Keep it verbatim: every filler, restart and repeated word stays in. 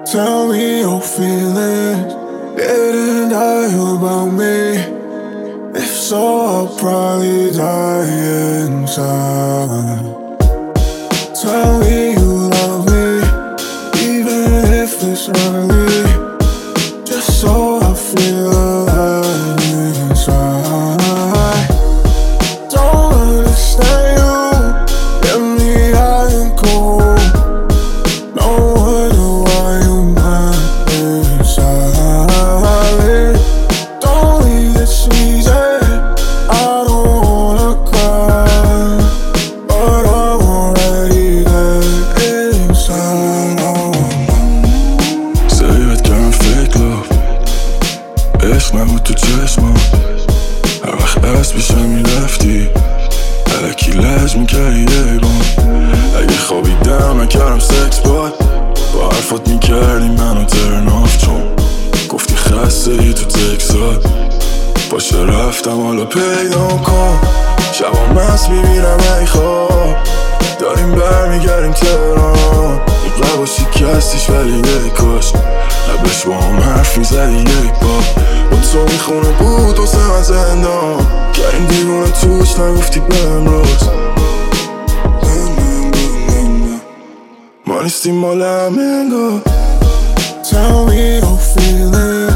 Tell me your feelings, didn't die about me. If so, I'll probably die inside. Tell me you love me, even if it's early, just so I feel alive inside. Don't understand you, get me high and cold. No wonder why you mad inside. Don't leave this easy, I don't wanna cry, but I'm already there inside. Säger att jag är en fake love, اسمع وتو تسمع. هروح اسبش همین رفتی الکی لازم کردی ایبان. اگه خوابیدم نکردم سکس باد، با حرفات میکردی منو ترن آف، چون گفتی خسته ای تو تکسات. باشه رفتم حالا پیدا کن، شبا مست میبینم ای خواب، داریم برمیگردیم تهران. این قلبا شکستیش ولی یک کاش لبش با هم حرف میزدی یک بار. با تو میخونه بود واسه من زندان، کردیم دیوونه توش نگفتی بهم روز. ما نیستیم مال هم انگار. Tell me your feelings.